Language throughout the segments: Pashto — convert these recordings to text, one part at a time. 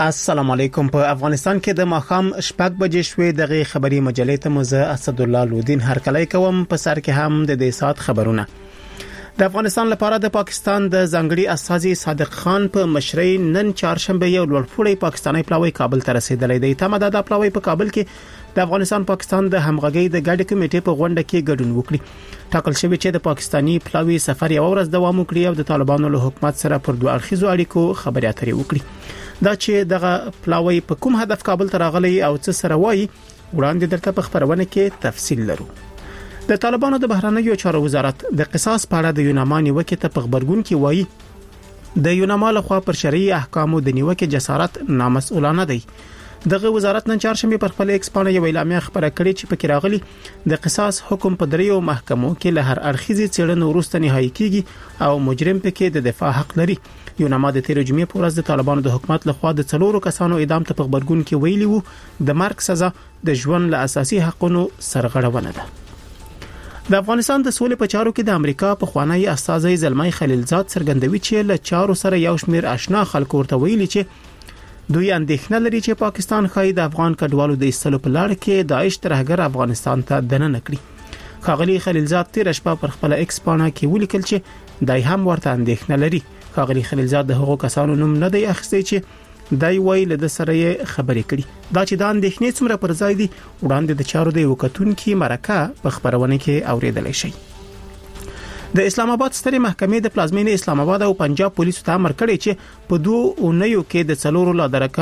السلام علیکم. په افغانستان کې د ماخام شپږ بجې شوې دغه خبري مجلې ته مزه اسد الله لودین هرکلی کوم. په سر کې هم د دې سات خبرونه. د افغانستان لپاره د پاکستان د ځانګړي استازي صادق خان په مشرۍ نن چهارشنبه یو لوړپوړی پاکستانی پلاوی کابل ته رسیدلی دی. تمه د پلاوی په کابل کې د افغانستان پاکستان د همغږي د ګډ کمیټې په غونډه کې ګډون وکړي. ټاکل شوی چې د پاکستانی پلاوی سفر یو ورځ دوام وکړي او د طالبانو له حکومت سره پر دوه اړخیزو اړیکو خبرې اترې وکړي. دا چې دغه پلاوی په کوم هدف کابل ته راغلی او څه سره وایي وړاندې درته په خبرونه کې تفصیل لرو. د طالبانو د بهرنیو چارو وزارت د قصاص په اړه د یوناما نیوکې ته په خبرګون کې وایي د یوناما لخوا پر شرعي احکامو د نیوکې جسارت نامسؤلانه دی. دغه وزارت نن چهارشنبه پر خپل ایکس باندې یو اعلامیه خبره کړې چې پکې راغلي د قصاص حکم په دریو محکمو کې له هر اړخیزي څېړنې وروسته نهایی کیږي او مجرم پکې د دفاع حق لري. یوناما د تیر جمعې په ورځ د طالبانو د حکومت لخوا د 4 کسانو اعدام ته په خبرګون کې ویلي وو د مرګ سزا د ژوند له اساسي حقوقو سرغړونه ده. د افغانستان د سولې په چارو کې د امریکا په خوانی استازي زلمای خلیلزاد څرګندوي چې له چارو سره یو شمیر آشنا خلکو ورته ویلي چې دوی اندېښنه لري چې پاکستان خای د افغان کډوالو د ایستلو په لړ کې داعش ترهګر افغانستان ته دننه کړی. خاغلی خلیلزاد تیر شپه پر خپل ایکس باندې کې ولیکل چې دای هم ورته اندېښنه لري. خاغلی خلیلزاد د هغو کسانو نوم نه دی اخیستی چې دای ویل د سره خبرې کړي. دا چې د اندېښنې څومره پر ځای دي وړاندې د چارو د وکټونکو مرکه په خبرونه کې اوریدل شي. د اسلام آباد سترې محکمې د پلازمینې اسلام آباد او پنجاب پولیسو ته امر کړی چې په 2 اونیو کې د 4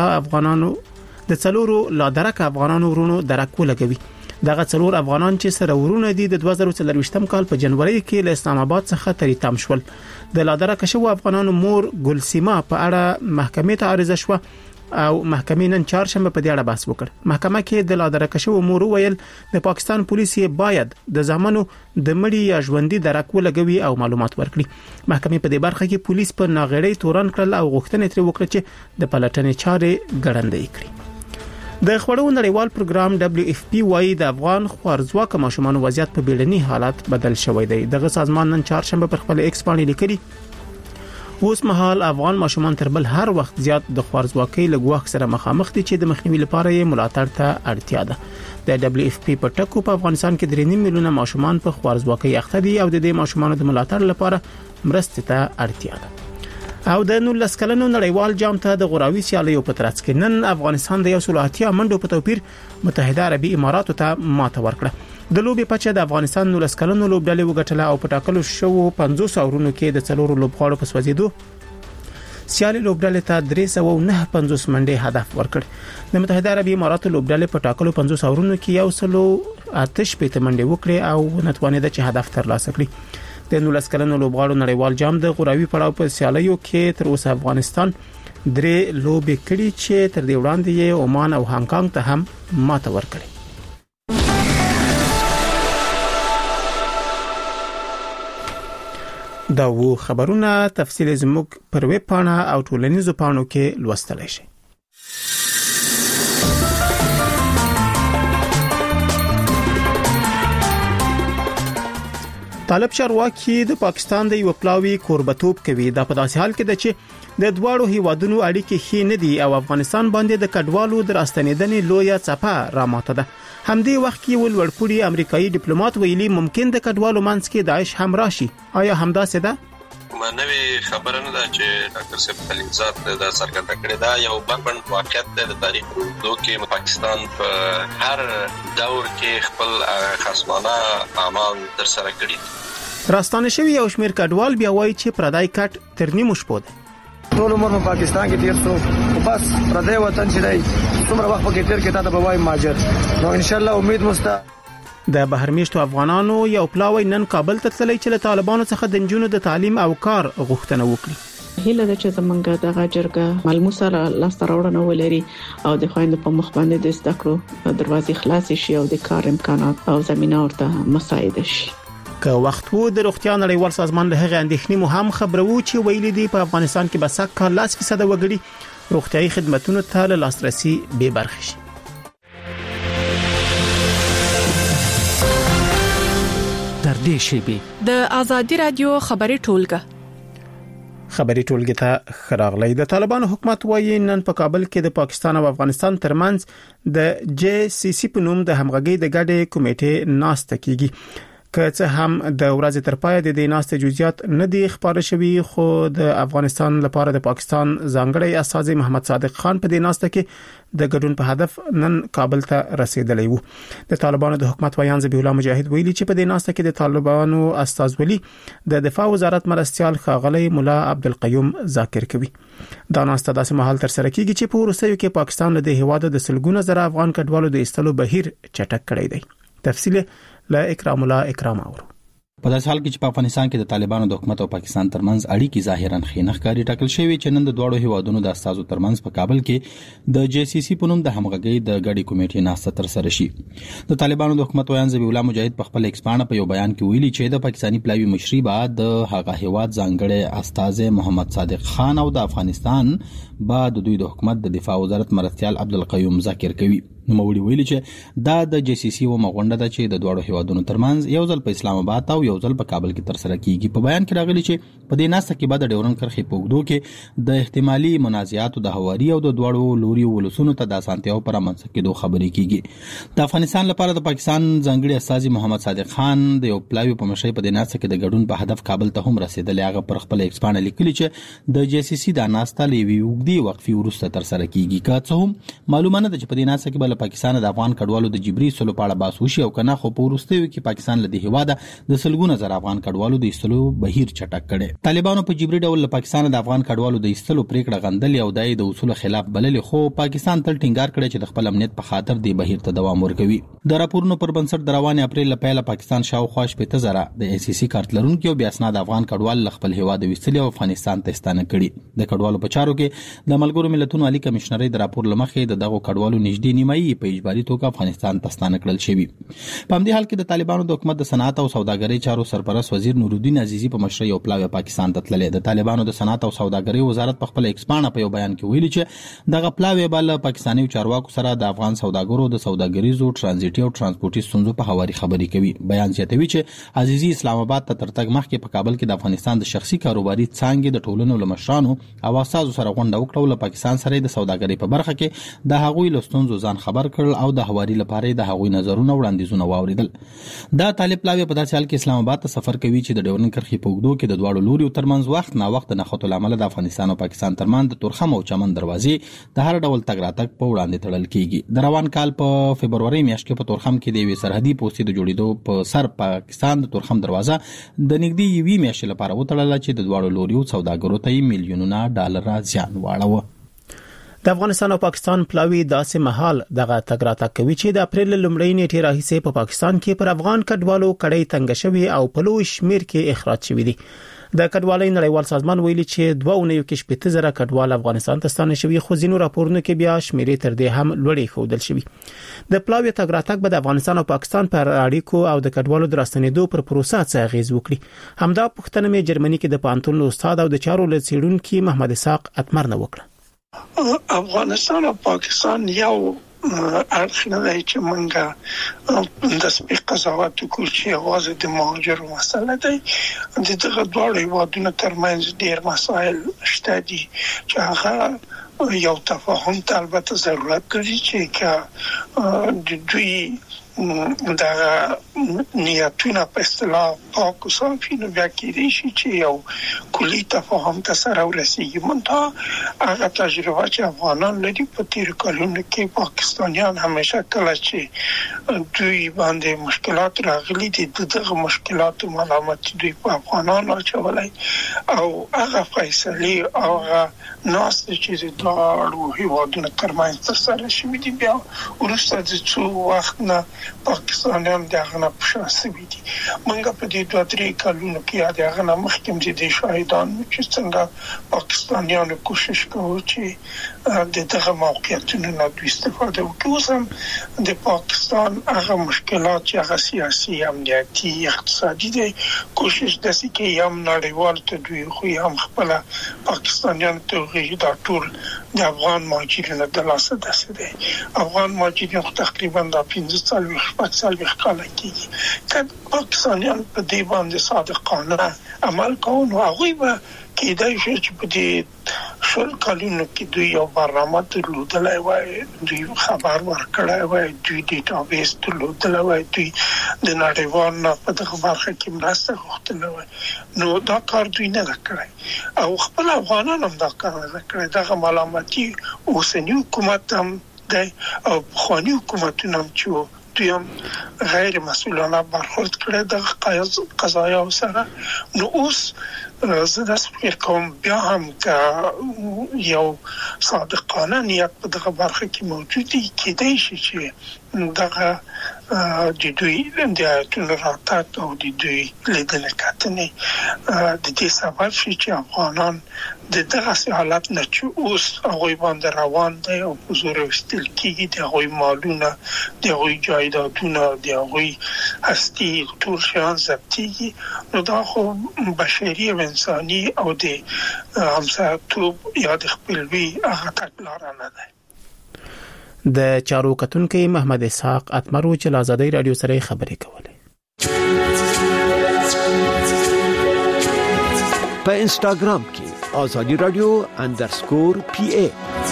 لا درکه افغانانو ورونو درک ولګوي. دغه 4 افغانان چې سره ورونه دي د 2023م کال په جنوري کې له اسلام آباد څخه تریتام شول. د لا درکه شو افغانانو مور ګلسیما په اړه محکمې ته عریضه شو او محکمې نن چهارشنبه په دې اړه بحث وکړ. محکمه کې د لا درکه شو مور ویل د پاکستان پولیس باید د زامنو د مړي یا ژوندۍ درک ولګوي او معلومات ورکړي. محکمې په دې برخه کې پولیس په ناغړی تورن کړل او غوښتنه ترې وکړه چې د پلټنې چارې ګړندۍ کړي. د خوړو نړیوال پروګرام WFP وايي د افغان خوارزواکه ماشومان وضعیت په بیړني حالت بدل شوی دی. دغه سازمان نن چهارشنبه پر خپل ایکس باندې لیکلي اوس مهال افغان ماشومان تر بل هر وخت زیات د خوارزواکۍ له ګواښ سره مخامخ دي چې د مخنیوي لپاره یې ملاتړ ته اړتیا ده. د WFP په ټکو په افغانستان کې 3 میلیونه ماشومان په خوارزواکۍ اخته دي او د دې ماشومانو د ملاتړ لپاره مرستې ته اړتیا ده. او د 19 کلنو نړیوال جام ته د غوراوي سیالیو په ترڅ کې نن افغانستان د 180 منډو په توپیر متحده عربي اماراتو ته ماته ورکړه. د لوبي پچه د افغانستان 19 کلنو لوبډلې وګټله او په ټاکلو شو 500 اورونو کې د 4 لوبغاړو په سوځیدو سیالي لوبډلې ته 359 منډې هدف ورکړ. د متحده عربي اماراتو لوبډلې په ټاکلو 500 اورونو کې 108 منډې وکړې او نتوانېده چې هدف ترلاسه کړي. د 19 کلنو لوبغاړو نړیوال جام د غوراوي پړاو په سیالیو کې تر اوسه افغانستان 3 لوبې کړې چې تر دې وړاندې یې عمان او هانګ کانګ ته هم ماته ورکړه. دا وو خبرونه تفصیل زموږ پر ویب پاڼه او ټولنیزو پاڼو کې لوستلی شئ. طالب چارواکي د پاکستان د یو پلاوی کوربتوب کوي. دا په داسې حال کې ده چې د دوړو هیوادونو اړیکې ښې نه دي او افغانستان باندې د کډوالو د راستنیدنې لویه څپه راماته ده. همدې وخت کې ولوړپوړي امریکایي ډیپلوماټ ویلي ممکن د کډوالو منځ کې داعش هم راشي. آیا همداسې ده؟ نوې خبره نه ده چې ډاکټر صاحب خلیلزاد دا څرګنده کړې ده. یو بند واقعیت د تاریخ په کې پاکستان په هر دور کې خپل خصمانه اعمال تر سره کړي. راستانه شوی یو شمیر کډوال بیا وایي چې پردای کټ تر نیمو شپو ده. ټول عمر په پاکستان کې تیر شو او بس پردای وطن چې دی څومره وخت پکې تیر کې تا ته بوای ماجر نو ان شاء الله امید مستا. د بهرمیشتو افغانانو یو پلاوی نن کابل ته تللی چې له طالبانو څخه د نجونو د تعلیم او کار غوښتنه وکړي. هیله ده چې زمونږ د جرګه ملموسه لاسته راوړنه ولري او د خويند په مخ باندې د زده کړو دروازې خلاص شي او د کار امکانات او زمينه ورته مساعده شي. که وخت وو د روغتیا نړیوال سازمان له هغه اندېښنې مو هم خبرو چې ویلي دي په افغانستان کې به سکه 10% وګړي روغتيایي خدماتو ته لاسرسي به برخه شي. در دې شیبې د ازادي رادیو خبري ټولګه خبري ټولګي ته خراغلی. د طالبانو حکومت وايي نن په کابل کې د پاکستان او افغانستان ترمنځ د JCC په نوم د همغږي د ګډې کمیټې ناسته کیږي. که څه هم د ورځې تر پای د دې ناستې جزئیات نه دي خبره شوي، خو د افغانستان لپاره د پاکستان ځانګړی استازی محمد صادق خان په دې ناستې کې د ګډون په هدف نن کابل ته رسیدلی وو. د طالبانو د حکومت ویان ذبیح الله مجاهد ویلي چې په دې ناستې کې د طالبانو استازولي د دفاع وزارت مرستيال ښاغلی مولا عبدالقیوم ذاکر کوي. دا ناسته داسې مهال تر سره کیږي چې په وروستیو کې پاکستان له دې هیواد د سلګونه زره افغان کډوالو د ایستلو بهیر چټک کړی دی. تفصیل لا اکرام الله اکرام اورو. په داسې حال کې چې په افغانستان کې د طالبانو د حکومت او پاکستان ترمنځ اړیکې ظاهراً ښې نه ښکاري، ټاکل شوی چې نن د دوړو هیوادونو د استازو ترمنځ په کابل کې د JCC په نوم د همغږي د ګډې کمیټې ناسته تر سره شي. د طالبانو د حکومت ویان ذبیح الله مجاهد په خپل ایکسپانه په یو بیان کې ویلي چې د پاکستاني پلاوی مشري بعد د هغه هیواد ځانګړی استاذ محمد صادق خان او د افغانستان بعد د دوی د حکومت د دفاع وزارت مرستيال عبدالقیوم ذاکر کوي. نوموړي ویلي چې دا د JCC و مغونډه ده چې د دوړو هیوادونو ترمنځ یو ځل په اسلام آباد او یو ځل په کابل کې تر سره کیږي. په بیان کې راغلي چې په دې ناسته کې بعد د ډیورن کرښې په اوږدو کې د احتمالي منازعاتو د هواري او د دوړو لوري ولسونو ته د اسانتیاو پر منځ کې دوه خبرې کیږي. د افغانستان لپاره د پاکستان ځانګړي استازي محمد صادق خان د یو پلاوی په مشرۍ په دې ناسته کې د ګډون په هدف کابل ته هم رسیدلی. هغه پر خپل ایکسپانه لیکلي چې د JCC د ناسته لوي وګړي وقفي وروسته تر سره کیږي. که څه هم معلومه نه ده چې په دې ناسته کې بل پاکستان د افغان کډوالو د جبري سلو په اړه بحث وشي او کنه، خو په وروستیو کې پاکستان له دې هیواده د سلګونه زره افغان کډوالو د ایستلو بهیر چټک کړي. طالبانو په جبري ډول له پاکستان د افغان کډوالو د ایستلو پریکړه غندلې او د اصولو خلاف بللې، خو پاکستان تل ټینګار کړی چې د خپل امنیت په خاطر د بهیر ته دوام ورکوي. د راپورونو پر بنسټ د روان اپریل لپاره پاکستان شاوخوا 15 زره د ACC کارت لرونکو او بیا اسناد افغان کډوال له خپل هیواد ویستلي او افغانستان ته ستانه کړي. د کډوالو په چارو کې د ملګرو ملتونو عالی کمشنري د راپور لمخې د دغه کډوالو نږدې نیمایي په اجباري توګه افغانستان ته ستانه کړل شوی. په همدې حال کې د طالبانو د حکومت د صنعت او سوداګرۍ چارو سرپرست وزیر نورالدین عزیزی په مشرۍ او پلاوی پاکستان ته تللی. د طالبانو د صنعت او سوداګرۍ وزارت په خپل ایکسپانه په یو بیان کې ویلي چې دغه پلاوی بل پاکستاني چارواکو سره د افغان سوداګرو د سوداګریزو ترانزیټي او ترانسپورتي ستونزو په هواري خبرې کوي. بیان زیاتوي چې عزیزی اسلام آباد ته ترتګ مخکې په کابل کې د افغانستان د شخصي کاروباري څانګې د ټولنو لمشرانو او اساسو سره غونډه وکړه او له پاکستان سره د سوداګرۍ په برخه کې د هغوی لستونزو ځان خبر کړل او د هواري لپاره د هغوی نظرونه وړاندیزونه واوریدل. دا طالب پلاوی په داسې حال کې اسلام آباد ته سفر کوي چې د ډیورن کرښې په اوږدو کې د دواړو لوري ترمنځ وخت نا وخت نه خطو لامل د افغانستان او پاکستان ترمنځ د تورخم او چمن دروازې د هر ډول تګ راتګ په وړاندې تړل کیږي. د روان کال په فبروري میاشت کې په تورخم کې د یوې سرحدي پوستې د جوړېدو په سر پاکستان د تورخم دروازه د نږدې یوې میاشتې لپاره وتړله چې د دواړو لوري سوداګرو ته میلیونونه ډالر زیان واړوه. د افغانستان او پاکستان پلاوی داسې مهال دغه تګ راتګ کوي چې د اپریل لومړۍ نیټې راهیسې په پاکستان کې پر افغان کډوالو کډۍ تنګ شوی او په لوی شمیر کې اخراج شوی دي. د کډوالۍ نړیوال سازمان ویلي چې 2.17 زره کډوال افغانستان ته ستانه شوی، خو ځینو راپورونو کې بیا شمیرې تر دې هم لوړې ښودل شوی. د پلاوی تګ راتګ به د افغانستان او پاکستان پر اړیکو او د کډوالو د راستنېدو پر پروسه څه اغیز وکړي. همدا پوښتنه مې جرمني کې د پانتون استاد او د چارو لڅیړونکو محمد اسحاق اتمر نه وکړه. افغانستان او پاکستان یو اړخ نه دی چې موږ د سپیق قضاوت وکړو چې یوازې د مهاجرو مسله دی. د دغه دواړو هیوادونو ترمنځ ډېر مسایل شته دي چې هغه یو تفاهم ته البته ضرورت لري چې که د دوی دغه نیتونه په اصطلاح پاک او صافي نو بیا کېدای شي چې یو کلي تفاهم ته سره ورسیږي. منتها هغه تجربه چې افغانان لري په تیر کلونو کې پاکستانیان همیشه کله چې دوی باندې مشکلات راغلي دي دغه مشکلات ملامت دوی په افغانانو اچولای او هغه فیصله او ناس چې د دوه هیوادونو ترمنځ تر سره شوي دي بیا ورسته د څو وخت نه پاکستانیان دغه نه پښاسوي دي. موږ په دې 2-3 کلونو کې دغه نه مخکې د شاهدان چې څنګه پاکستانیانو کوشش کوي چې دغه موقعیتونو نه استفاده وکړي. اوس هم د پاکستان هغه مشکلات چې هغه سیاسي امنیتي اقتصادي دي کوشش داسې کوي هم نړیوال ته دوی خو هم خپل پاکستانیان ته غوږی دا ټول د افغان مهاجرینو د لاسه داسې دي. افغان مهاجرین تقریبا د 15 شپږ کال کېږي که پاکستانیان په دې باندې صادقانه عمل کوي نو هغه به کېدای شي چې په دې شل کالونو کې دوی یو برنامه درلودلای وای دوی خبر ورکړای وای دوی ډیټابیس درلودلای وای دوی د نړیوالو په دغه برخه کې مرسته غوښتلای وای نو دا کار دوی نه کړی او خپل افغانان هم دا کار نه کړی دغه ملامتي اوسنی حکومت هم دی او خواني حکومتونه هم چې دوی هم غیر مسئولانه برخورد کړی د قضایا سره نو اوس زه داسې فکر کوم بیا هم که یو صادقانه نیت په دغه برخه کې موجود دی کېدای شي چې دغه د دوی د آیتونو راتګ او د دوی لیدنې کتنې د دې سبب شي چې افغانان د دغه حالت نه چې اوس هغوی باندې روان دی او په زور وستل کېږي د هغوی مالونه د هغوی جایدادونه د هغوی هستي ټول شیان ضبطېږي نو دا خو بشري او انساني او د همسایه‌توب یا د خپلوي هغه تګلاره نه ده د چارو کتونکو محمد اسحاق اتمرو چې آزادۍ رادیو سره خبرې کولې په انستګرام کې آزادی رادیو _PA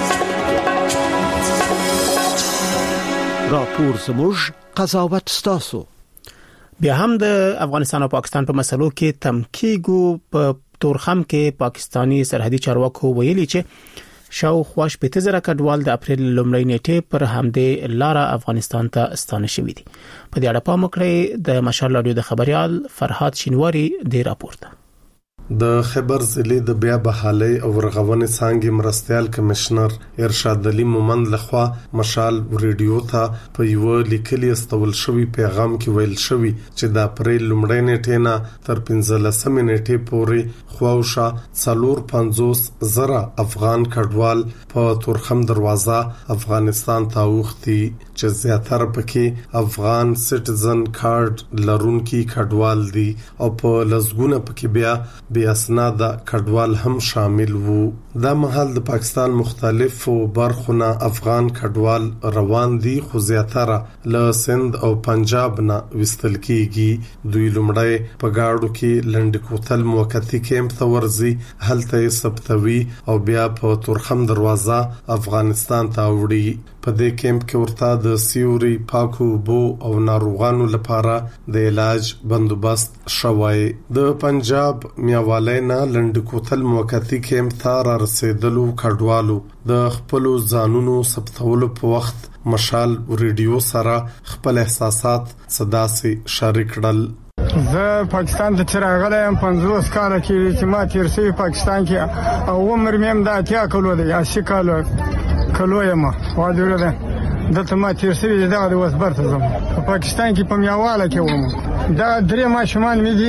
راپور زموږ قضاوت ستاسو بیا هم د افغانستان او پاکستان په مسلو کې تمکیګو په تورخم کې پاکستانی سرحدي چارواکو ویلي چې شاوخوا 15,000 کډوال د اپریل لومړۍ نیټه پر همدې لاره افغانستان ته ستانه شوي دي په دې اړه پام وکړئ د مشال رادیو د خبريال فرهاد شینواری د راپورته د خیبر ضلع د بیا بحالي او رغونې څنګه مرستيال کمشنر ارشاد علي مومند لخوا مشال ریډیو ته په یو لیکلي استول شوی پیغام کې ویل شوی چې د اپریل لومړۍ نیټه نه تر 15 نیټه پورې خواوشا 450,000 افغان کډوال په تورخم دروازه افغانستان ته وختي چې زیاتره پکې افغان سټیزن کارت لرونکي کډوال دي او په لزګونه پکې بیا اسناد کډوال هم شامل وو دا مهال د پاکستان مختلفو برخونه افغان کډوال روان دي خو زیاتره له سند او پنجاب نه وستل کیږي دوی لمړی په گاډو کې لنډکوتل موقتی کیمپ ته ورځي هلته سپتوي او بیا په تورخم دروازه افغانستان ته وړي په دې کیمپ کې ورته د سیوري پاکو بو او ناروغانو لپاره د علاج بندوبست شوی د پنجاب میاوالینا لنډکوتل موقتی کیمپ ته رسیدلو کډوالو د خپل ځانونو ثبتولو په وخت مشال ریډیو سره خپل احساسات صدا سي شریک کړل زه پاکستان ته چرغلم 50 کال کې چې ما تیر شوی پاکستان کې او عمر مې د اتیا کلو دی 80 کلو یم واجوړه ده دلته ما تیر شوی دا د وسبر ته زم په پاکستان کې په میاواله کې وم دا درې ماشومان مې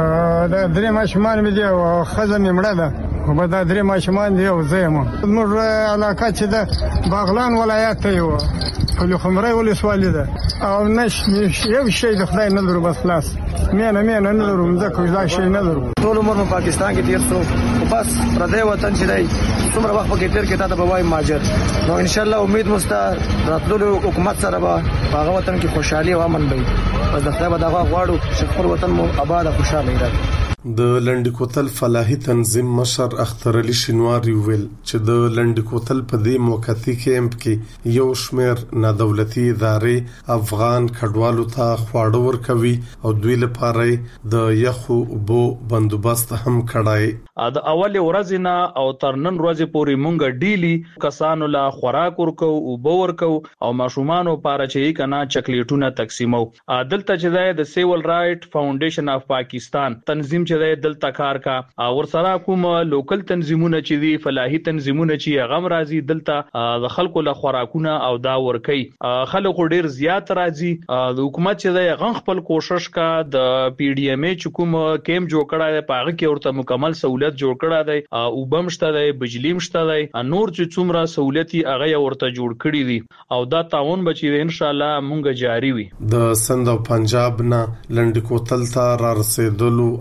دي او خزه مې مړه ده خو دا درې ماشومان دي او زه یم موږ علاقه چې د باغلان ولایت ته یو په خمرای ولسوالۍ ده او نش یو شی د خدای نه لرو بس خلاص مینه نه لرو ځکه دا شی نه لرو ټول عمر په پاکستان کې تیر شو او بس پردې وطن چې دی څومره وخت پکې تیر کې تا ته بوای ماجر نو ان شاء الله امید مستا راتلو حکومت سره به هغه وطن کې خوشحالي او امن وي پس د خدای به دغه غواړو چې خپل وطن مو آباد او خوشاله وي د لنډکوتل فلاحي تنظیم مشر اختر علي شینواری ویل چې د لنډکوتل په دې موقتی کیمپ کې یو شمیر نادولتي ادارې افغان کډوالو ته خواړه ورکوي او دوی لپاره د یخو بو بندوبست هم کړای د اول ورځ نه او تر نن ورځې پورې مونږ ډیلی کسانو لا خوراک ورکو او بو ورکو او ماشومان لپاره چې کنا چاکلیټونه تقسیمو دلته چې د سیول رائټ فاونډیشن اف پاکستان تنظیم چې دلته کار کا ور سره کوم لوکل تنظیمونه چې دي فلاحي تنظیمونه چې غم راځي دلته د خلکو له خوراکونه او دا ورکي خلکو ډیر زیات راځي د حکومت چې د غن خپل کوشش کا د پی ډی ایم ای چې کوم کیمپ جوړ کړای دی پاغه کې ورته مکمل سہولت جوړ کړای دی او بمشته دی بجلی مشته دی نور چې څومره سہولتي هغه ورته جوړ کړی دي او دا تعاون بچي ان شاء الله مونږ جاری وي د سند او پنجاب نه لنډکوتل ته را رسیدلو افغان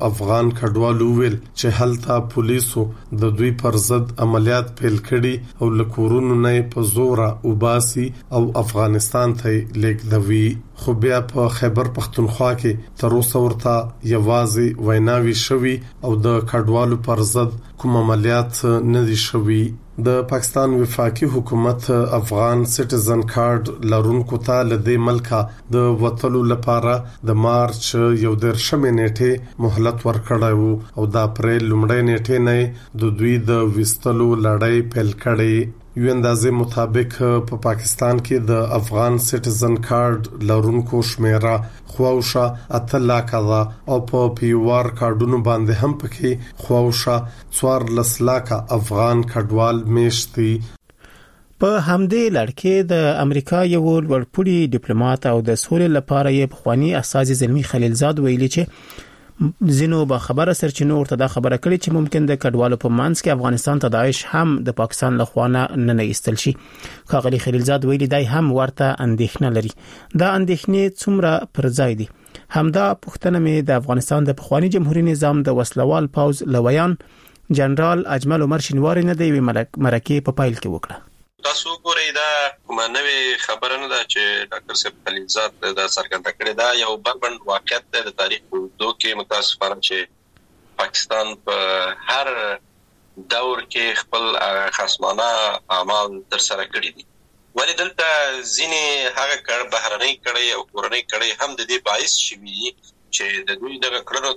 افغان کډوالو ویل چې هلته پولیسو د دوی پر ضد عملیات پیل کړي او لکورونو نه په زور وباسي او افغانستان ته لیږدوي. خو بیا په خیبر پختونخوا کې تر اوسه ورته یوازې ویناوي شوي او د کډوالو پر ضد کوم عملیات نه دي شوي. د پاکستان وفاقي حکومت افغان سټیزن کارت لرونکو ته له دې ملکه د وټلو لپاره د مارچ 11 نیټه مهلت ورکړی او د اپریل لومړۍ نیټه نه د دوی د وستلو لړۍ پیل کړي. یو اندازې مطابق په پاکستان کې د افغان سټیزن کارت لرونکو شمیره خواوشه 8 لک ده او په پیوار کارډونو باندې هم پکې خواوشه 14 لک افغان کډوال میشتي. په همدې لړ کې د امریکا یو لوړپوړي ډیپلوماټ او د سولې لپاره یې بخوانی اساسي زلمی خلیلزاد ویلي چې زینو با خبره سرچینو ورته دا خبره کړې چې ممکن د کډوالو په مانس کې افغانستان ته داعش هم د پاکستان له خوانه نه ایستل شي. کاغلی خلیلزاد ویلي دای هم ورته اندېښنه لري. دا اندېښنې څومره پر ځای دي. همدا پښتنه مې د افغانستان د پخوانی جمهوریت نظام د وسلوال پوز لویان جنرال اجمل عمر شینواری نه دی مرکه په پایل کې وکړه. تاسو ګورئ دا کومه نوې خبره نه ده چې ډاکټر صاحب خلیلزاد دا څرګنده کړې ده. یو بربند واقعیت ده د تاریخ په اوږدو کې متاسفانه چې پاکستان په هر دور کې خپل خصمانه اعمال تر سره کړي دي. ولې دلته ځینې هغه بهرنۍ کړي او کورنۍ کړي هم د دې باعث شوي چې د دوی دغه کړنو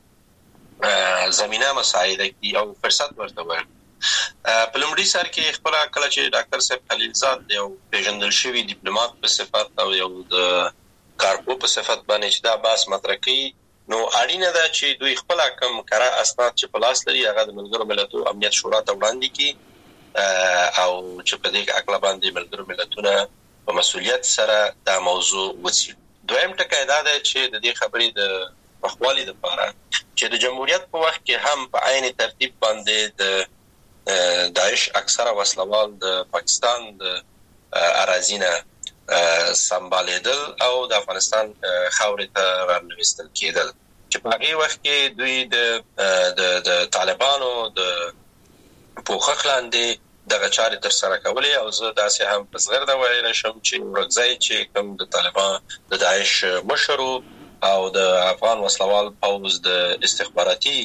ته زمينه مساعده کی او فرصت ورته ورکړي. په لومړي سر کې خپل کله چې ډاکټر صاحب خلیلزاد یو پیژندل شوی ډیپلوماټ په صفت او یو د کارپو په صفت باندې چې دا باس مطرح کوي نو اړینه ده چې دوی خپل کم کړه اسناد چې په لاس لري هغه د ملګرو ملتونو امنیت شورا ته وړاندې کړي او چې په دې اکلا باندې ملګرو ملتونو په مسؤلیت سره دا موضوع وڅېړي. دویم ټکی دا ده چې د دې خبرې د پخوالي لپاره چې د جمهوریت په وخت کې هم په عین ترتیب باندې د داعش اکثره وسلوال د پاکستان د اراضینه سمبالیدل او د افغانستان خاورې ته ورنوستل کېدل چې په هغه وخت کې دوی د طالبانو د پوښښ لاندې دغه چارې تر سره کولې او زه داسې هم په صغر دا ویل شم چې ورځي چې کوم د طالبان د داعش مشرو او د افغان وسلوال پوز د استخباراتي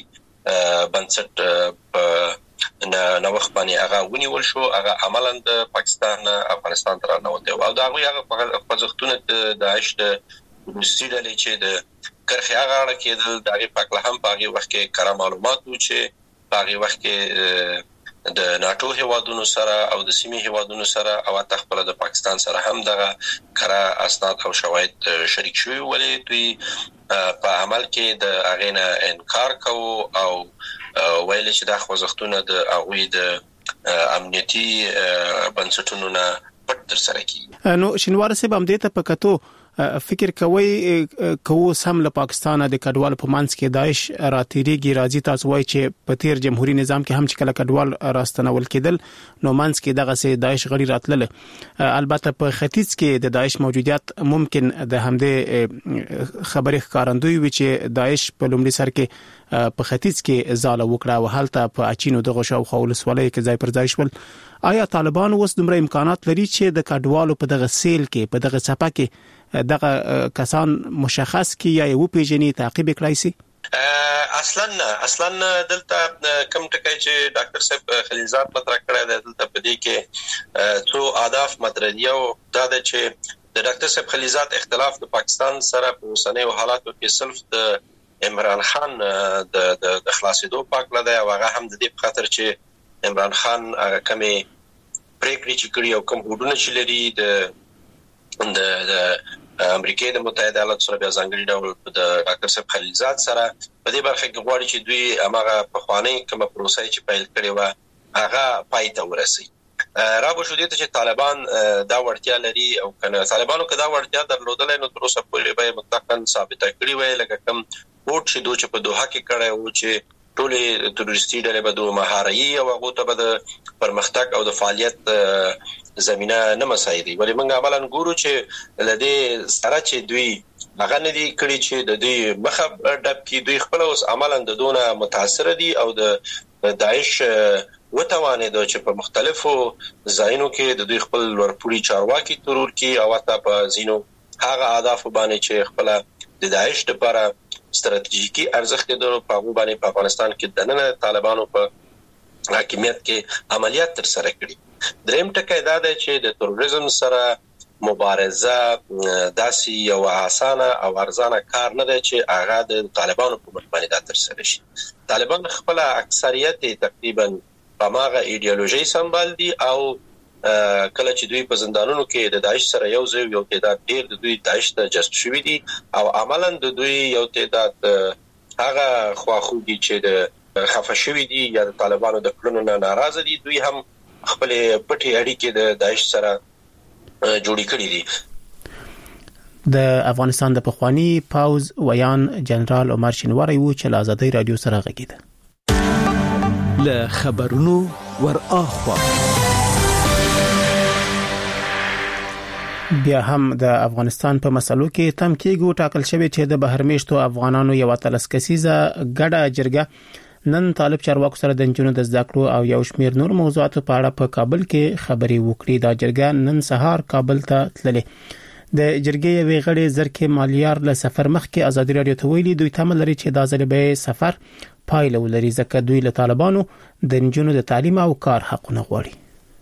بنسټ په نو وخت باندې هغه ونیول شو هغه عملاً د پاکستان افغانستان تر نه وته او دا هغه خوځښتونه د داعش د روسیې چې د کرخي هغه اړه کېدل دغه پکله هم په هغه وخت کې کار معلومات و چې په هغه وخت کې د ناتو هیوادونو سره او د سیمې هیوادونو سره او تخپل د پاکستان سره هم دغه کار اسناد او شواهد شریک شوی ولې دوی په عمل کې د اغینه انکار کوو او ویل چې دا خوځښتونه د هغوی د امنیتي بنسټونو نه پټ تر سره کیږي. نو شینوار صاحب هم دې ته پکاتو فکر کوي کوو سم له پاکستان د کډوال په مانس کې داعش راتېریږي راځي تاسو وایي چې په تیر جمهوریت نظام کې هم چې کله کډوال راستنول کېدل نو مانس کې دغه سي داعش غړي راتلل. البته په ختیځ کې د داعش موجودیت ممکن د همدې خبرې ښکارندوی وي چې داعش په لومړي سر کې په ختیځ کې ځاله وکړه او حالت په اچینو دغه شاو خولس ولې کې ځای پر ځای شول. آیا طالبان اوس دومره امکانات لري چې د کډوالو په دغه سیل کې په دغه صفه کې دغه کسان مشخص کی یا یو پیژنې تعقیب کړای شي؟ اصلا دلته کوم ټکی چې ډاکټر صاحب خلیلزاد مطرح کړی دی دلته په دې کې څو اهداف مطرح دي او دا د چې د ډاکټر صاحب خلیلزاد اختلاف د پاکستان سره په اوسنیو حالاتو کې صرف د عمران خان د خلاصېدو پاکله دی او هغه هم د دې په خاطر چې عمران خان کمې پریکړې چې کړي او کوم هوډونه چې لري د امریکای د متحده ایالاتو سره بیا ځانګړي ډول د ډاکټر صاحب خلیلزاد سره په دې برخه کې غواړي چې دوی هغه پخوانی کومه پروسه چې پیل کړې و هغه پای ته ورسي. رابو شو دي چې طالبان دا وړتیا لري او کنه طالبانو کدا وړتیا درلودل نو تر اوسه پورې به مطلقاً ثابته کړی وای لکه کوم کوټ چې دوی په دوحه کې کړه او چې ټولې تروریستي ډلې به د مهاري او هغه ته به د پرمختګ او د فعالیت زمينه نه مساعدي. ولې موږ عملاً ګورو چې لدې سره چې دوی هغه نه دي کړی چې د دوی مخه ډب کې دوی خپل اوس عملاً د دونه متاثر دي او د داعش وتوانه د چې په مختلفو ځایونو کې د دوی خپل ورپوړي چارواکي ترور کې او حتی په زینو هغه اهداف باندې چې خپل د داعش لپاره ستراتیژیکي ارزښت د په باندې په افغانستان کې د نن طالبانو په حاکمیت کې عملیات تر سره کړي. دریم ټکی دا دی چې د تروریزم سره مبارزه داسي یو اسانه او ارزانه کار نه دی چې هغه د طالبانو په باندې د تر سره شي. طالبان خپل اکثریت تقریبا په ماغه ایدئولوژي سمبال دي او کله چې دوی په زندانونو کې د داعش سره یو تعداد ډیر د دوی داعش ته جذب شوي دي او عملاً د دوی یو تعداد هغه خواخوږي چې د خفه شوي دي یا د طالبانو د کړنو نه ناراضه دي دوی هم خپل پټي اړیکې د داعش سره جوړې کړې دي. د افغانستان د پخوانی پاوز ویان جنرال عمر شینواری و چې له آزادۍ رادیو سره غږیده. له خبرونو ور اخوا بیا هم د افغانستان په مسلو کې تم کېږي ټاکل شوی چې د بهرمیشتو افغانانو یو تلس کسیزه ګډه جرګه نن طالب چارواکو سره د جنونو د زده کړو او یو شمیر نور موضوعاتو په اړه په کابل کې خبري وکړي. دا جرګه نن سهار کابل ته تللې. د جرګې یوې غړي زرکې مالیار له سفر مخکې ازادي رادیو ته ویلي دوی تمل لري چې د ځلبې سفر پایله ولري ځکه دوی له طالبانو د جنونو د تعلیم او کار حقونه غواړي.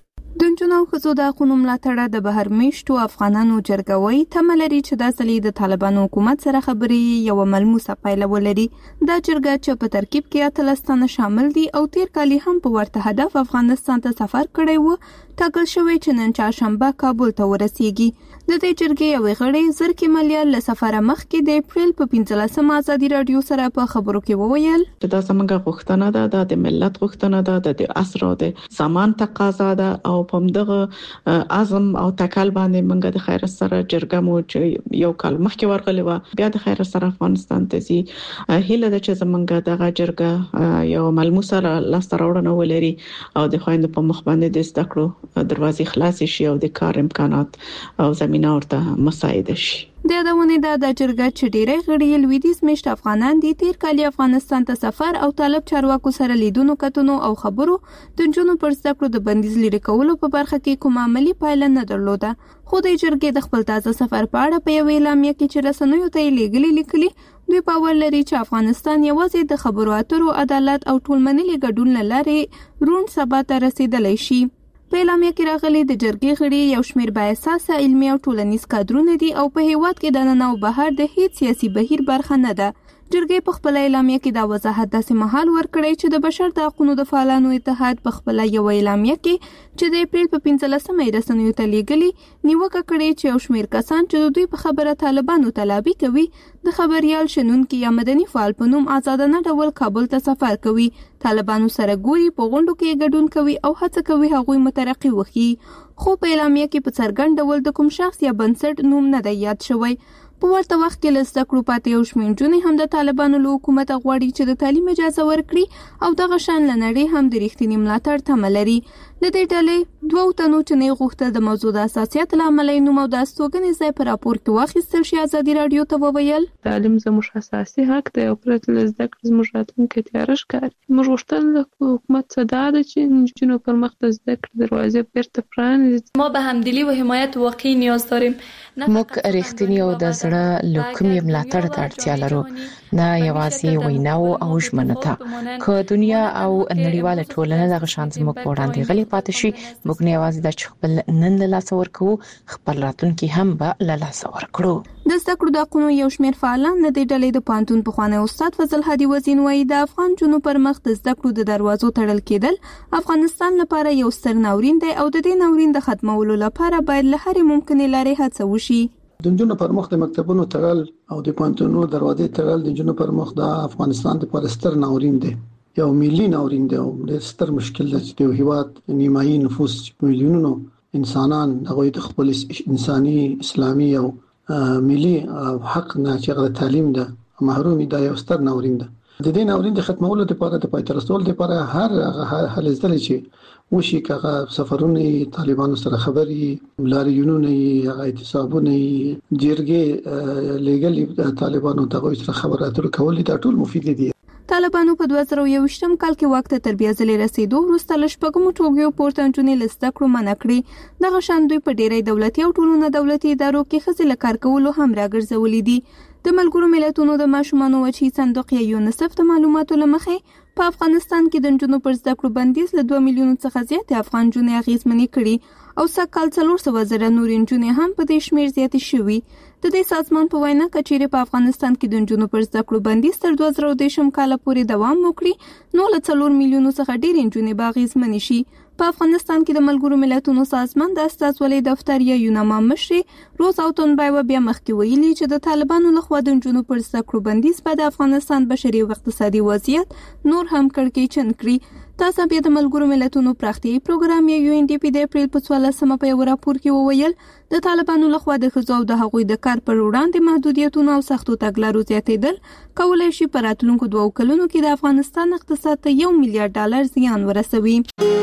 د نجونو او ښځو د حقوقو ملاتړ د بهرمیشتو افغانانو جرګوي تملري چې د اصلي د طالبانو حکومت سره خبرې یو ملموسه پایله ولري. دا جرګه چې په ترکیب کې اتلستانه شامل دي او تیر کال هم په ورته هدف افغانستان ته سفر کړی و ټاکل شوی چې نن چهارشنبه کابل ته ورسیږي. د دې جرګې یو غړي زرکې مالیار له سفر مخکې د اپریل په 15 آزادي رادیو سره په خبرو کې وویل چې دا زموږ غوښتنه ده د ملت غوښتنه ده د عصر او د زمان تقاضا ده او په دغه اعظم او تکل باندې موږ د خیر سره جرګه مو چې یو کال مخکې ورغلی و بیا د خیر سره افغانستان ته زی هله د چې زموږ دغه جرګه یو ملموسه لاسته راوړنه ولري او د خويند په مخ باندې د زده کړو دروازې خلاص شي او د کار امکانات او زمينه ورته مساعده شي. د یادونه د جرګه چې ډیری غړي لویدیز میشت افغانان دي تیر کال افغانستان ته سفر او طالب چارواکو سره لیدونو کتنو او خبرو د جنونو پر زده کړو د بندیز لري کولو په برخه کې کوم عملی پایله نه درلوده. خو د جرګې د خپل تازه سفر په اړه په یو اعلامیه کې چې رسنیو ته لیږلي لیکلي دوی باور لري چې افغانستان یوازې د خبرو اترو عدالت او ټولمنلي ګډون لاره روڼ سبا ته رسیدلی شي. په اعلامیه کې راغلي د جرګې غړي یو شمیر با اساسه علمي او ټولنیز کادرونه دي او په هیواد کې د نن او بهر د هیڅ سیاسي بهیر برخه نه ده. جرګې په خپل اعلامیه کې دا وضاحت داسې مهال ورکړی چې د بشر د حقوقو د فعالانو اتحاد په خپل یو اعلامیه کې چې د اپریل په 15 رسنیو ته لیږلي نیوکه کړې چې یو شمیر کسان چې دوی په خبره طالبانو تلابي کوي د خبريال شنونکو یا مدني فعال په نوم آزادانه ډول کابل ته سفر کوي طالبانو سره ګوري په غونډو کې ګډون کوي او هڅه کوي هغوی مترقي وخی. خو په اعلامیه کې په څرګند ډول د کوم شخص یا بنسټ نوم نه دی یاد شوی. په ورته وخت کې لسته کړو پاتې یو شمېر نجونې هم د طالبانو له حکومت غواړي چې د تعلیم اجازه ورکړي او دغه شان له نړۍ هم د رښتینی ملاتړ تمه لري. د دې ډلې دوه تنو چې نه غوښتل د موضوع د اساسیت لامل یې نوم او د استوګنې ځای په راپور کې واخیستل شي. آزادي رادیو ته وویل تعلیم زموږ اساسي حق دی او پرته له زده کړې زموږ راتلونکی تیاره ښکاري. موږ غوښتل د حکومت څخه دا ده چې نجونو پر مخ د زده کړې دروازې بیرته پرانیزي. ما به همدلی و حمایت واقعي نیاز داریم. موږ رښتینی او د زړه لوکمې ملاتړ ته اړتیا لرو نه یوازې ویناو او ژمنه ته. که دنیا او نړیواله ټولنه دغه شان زموږ په وړاندې غلي پاتې شي موږ نه یوازې د خپل نن له لاس ورکو خپل راتلونکي هم به له لاس ورکړو. د زده کړو د حقوقو یو شمېر فعالان د دې ډلې د پانتون پخوانی استاد فضل هادي وزین وایي د افغان جنو پر مخ د زده کړو د دروازو تړل کېدل افغانستان لپاره یو ستر ناورین دی او د دې ناورین د ختمولو لپاره باید له هرې ممکنې لارې هڅه وشي. د جنو پر مخ د مکتبونو تړل او د پانتونو دروازې تړل د جنو پر مخ د افغانستان د ستر ناورین دی. یو ملي ناورین دی او د ستر مشکل دی چې د هیواد نیمایي نفوس میلیونونو انسانان هغه د خپل انساني اسلامي او ملي حق نه چې غو تعلیم ده محرومي دا یو ستر ناورین ده. د دې ناورین د ختمولو لپاره د پای ته رسولو لپاره هر هلې ځلې چې وشي کغه سفرونه طالبانو سره خبري لاریونونه هغه اعتصابونه جرګې لګل طالبانو ته سره خبرې اترو کول دا ټول مفید دي. طالبانو په 2021م کال کې وخت تر بیا ځلې رسیدو وروسته لشپګمو ټوګیو پورتنجونې لسته کړو منع کړی دغه شان دوی په ډیری دولتي او ټولنه دولتي ادارو کې خزل کار کولو هم راګرځولې دي. د ملګرو ملتونو د ماشومانو وچی صندوق یا یونیسف د معلوماتو لمخې په افغانستان کې د نجونو پر زده کړو بندیز له 2 میلیون څخه زیات افغان جنې اغیزمنې کړي او سکهال 400,000 نور نجونې هم په دې شمیر زیاتې شوي. د دې سازمان په وینا کچېره په افغانستان کې د نجونو پر زده کړو بندیز تر 2013 کال پورې دوام وکړي نو له 4 میلیون څخه ډېر نجونې باغیزمنې شي. په افغانستان کې د ملګرو ملتونو سازمان د استازولۍ دفتر یا یوناما مشر روز اوتونبای بیا مخکې ویلي چې د طالبانو لخوا د نجونو پر زده کړو بندیز په د افغانستان بشري او اقتصادي وضعیت نور هم کړکېچن کړي. تاسو بیا د ملګرو ملتونو پراختیایي پروګرام یا UNDP د اپریل په 14مه په یو راپور کې وویل د طالبانو لخوا د ښځو او د هغوی د کار پر وړاندې محدودیتونه او سختو تګلارو زیاتېدل کولای شي په راتلونکو 2 کلونو کې د افغانستان اقتصاد ته $1 میلیارډ زیان ورسوي.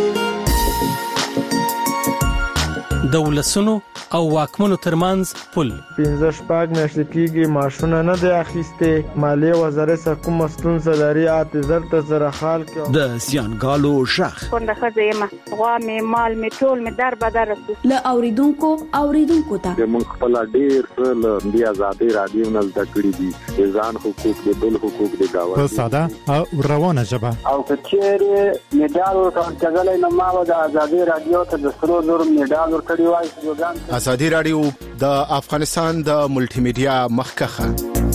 د ولسونو او واکمنو ترمنځ پل 15 میاشتې کېږي معاشونه نه دی اخیسته مالیه وزارت څخه کوم مسئول لري اعتذار ته زره خال کې د سیانګالو شخ څنګه خزه غوا می مال می ټول می در بدر له اوریدونکو ته موږ خپل ډیر له دی آزادي رادیو نه زده کړی دي ځان حقوق د بل حقوق د گاوه په ساده او روانه ژبه او کچېره میډال ورکړل نه ما د آزادي رادیو ته د سرو زر میډال ورکړی وای. ازادي رادیو د افغانستان د ملټي میډیا مخکخه.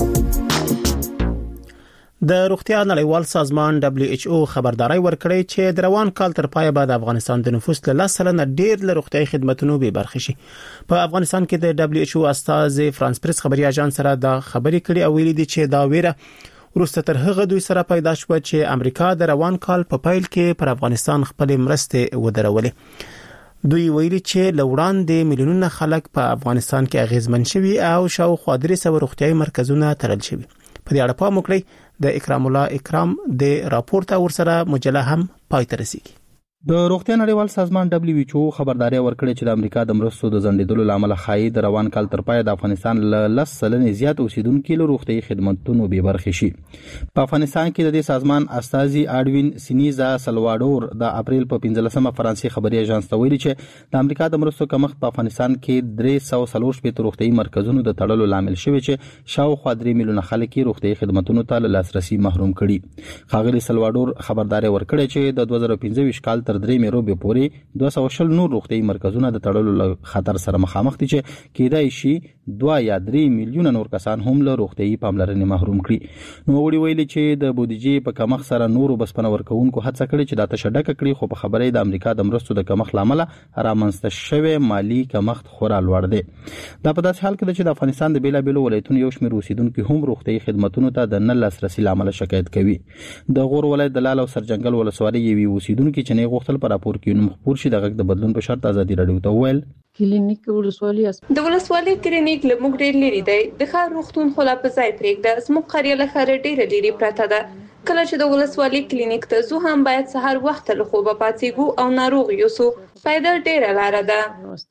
د روغتیا نړیوال سازمان WHO خبرداري ورکړی چې د روان کال تر پای بعد افغانستان د نفوس له 10% ډیر له روغتیايي خدماتو به برخه شي. په افغانستان کې د WHO استاذ فرانس پریس خبري اژانس سره دا خبري کړي او ویلي دي چې دا ویره ورسته تر هغه دوی سره پیدا شو چې امریکا د روان کال په پیل کې پر افغانستان خپل مرسته ودرولې. دوی ویلي چې لوړاندې میلیونونه خلک په افغانستان کې اغیزمن شوي او شاوخوا 300 روغتیايي مرکزونه تړل شوي. په دې اړه پام وکړئ د اکرام الله اکرام د راپورټ ورسره مجله هم پای ته رسیدي. د روغتیا نړیوال سازمان WHO خبرداري ورکړې چې د امریکا د مرستو د ځنډېدلو لامل خایي د روان کال تر پای د افغانستان له 10% زیات اوسیدونکو له روغتیايي خدماتو به برخه شي. په افغانستان کې د دې سازمان استاذي اډوین سینیزا سلواډور د اپریل په 15مه فرانسې خبري اژانس ته ویلي چې د امریکا د مرستو کمښت په افغانستان کې 340 روغتیايي مرکزونو د تړلو لامل شوی چې شاوخوا 3 میلیونه خلک روغتیايي خدماتو ته لاسرسي محروم کړي. خاغلی سلواډور خبرداري ورکړې چې د 2015 کال تر 3 میرو به پوری 200 نور روغتیايي مرکزونه د تړلو خطر سره مخامخ دي چې کېدای شي 2 یا 3 میلیونه نور کسان هم له روغتیايي پاملرنې محروم کړي. نو وړي ویلي چې د بودیجې په کمښت سره نور بسپنه ورکوونکو هڅه کړې چې د تشدد کړي خو په خبرې د امریکا د مرستو د کمښت لامل رامنځته شوی مالی کمښت خورا لوړ دی. دا په داسې حال کې چې د افغانستان د بیلابېلو ولایتونو یو شمېر اوسیدونکو هم روغتیايي خدماتو ته د نه لاسرسي لامل شکایت کوي. د غور ولایت د لال او سرجنګل ولسوالۍ یوې اوسیدونکو چې نه غوښتل پر راپور کې نوم خبر شي د غږ د بدلون په شرط ازادي رادیو ته ویل کلینیک ولسوالۍ د ولسوالۍ کلینیک له موږ ډېر لري دی د ښار روغتون خلا په ځای پرېږده زموږ قريه له ښاره ډېره لري پرته ده. کله چې د ولسوالۍ کلینیک ته ځو هم باید سهار وخت له خوبه پاتېږو او ناروغ یوسو پیدل ډېره لاره ده.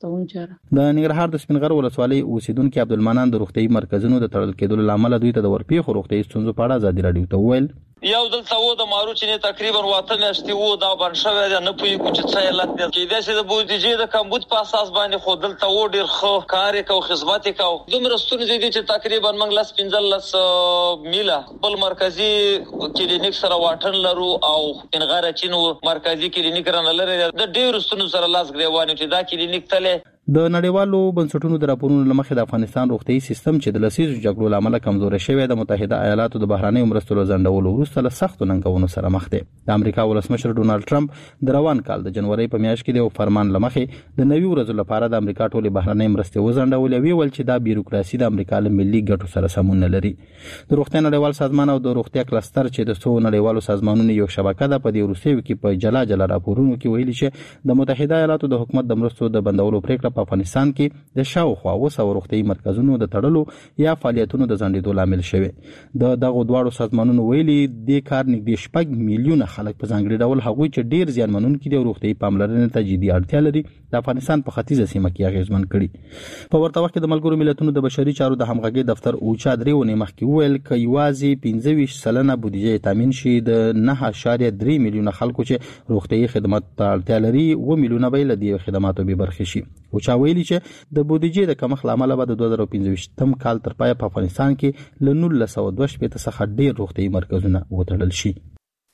د ننګرهار د سپینغر ولسوالۍ اوسیدونکو عبدالمنان د روغتیايي مرکزونو د تړل کېدلو لامل دوی ته د ورپېښو روغتیايي ستونزو په اړه ازادي رادیو ته ویل یو دلته و د مارو چې تقریبا واته میاشتې و دا بنشوي د نه پوي کوم چې څه علت دی کې د څه د بودیجې د کمبود په اساس باندې خو دلته و ډیر خو کار کو خدمت کو دومره ستونزې دي چې تقریبا موږ لاس 15 میله بل مرکزی کلینیک سره واټن لرو او انغاره چینو مرکزی کلینیک رانه لري د ډیر ستونزو سره لاس غریوانه چې دا کلینیک تله د نړیوالو بنسټونو د راپورونو لمخې د افغانستان روغتيایي سیستم چې د لسیزو جګړو لامل کمزوري شوی د متحده ایالاتو د بهراني مرستو ځنډولو وروسته له سختو ننګونو سره مخ دی. د امریکا ولسمشر ډونالد ټرمپ د روان کال د جنوري په میاشت کې د فرمان لمخې د نوي ورځو لپاره د امریکا ټولې بهرنۍ مرستې وزندولې ویل چې دا بیروکراسي د امریکا له ملي ګټو سره سمون نه لري. د روغتیا نړیوال سازمان او د روغتیا کلستر چې د څو نړیوالو سازمانونو یو شبکه ده په دې وروستیو کې په جلا راپورونو کې ویلي چې د متحده ایالاتو د حکومت د مرستو د بندولو پریکړه په افغانستان کې د شاوخوا 200 روغتیايي مرکزونو د تړلو یا فعالیتونو د ځنډېدو لامل شوی. د دغه دواړو سازمانونو ویلي د کار نږدې 6 میلیونه خلک په ځانګړي ډول هغوی چې ډیر زیانمنونکي دي روغتیايي پاملرنې ته جدي اړتیا لري د افغانستان په ختیځه سیمه کې اغیزمن کړي. په ورته وخت کې د ملګرو ملتونو د بشري چارو د همغږي دفتر اوچا درېونې مخکې ویل ک یوازې 25% بودیجه تامین شي د 9.3 میلیونه خلکو چې روغتیايي خدمات ته اړتیا لري و میلیونه به له دې خدماتو به برخه شي. اوچا ویلي چې د بودیجې د کمښت لامل به د 2015 کال تر پای په افغانستان کې له 1922 څخه ډیر روغتیايي مرکزونه وتړل شي.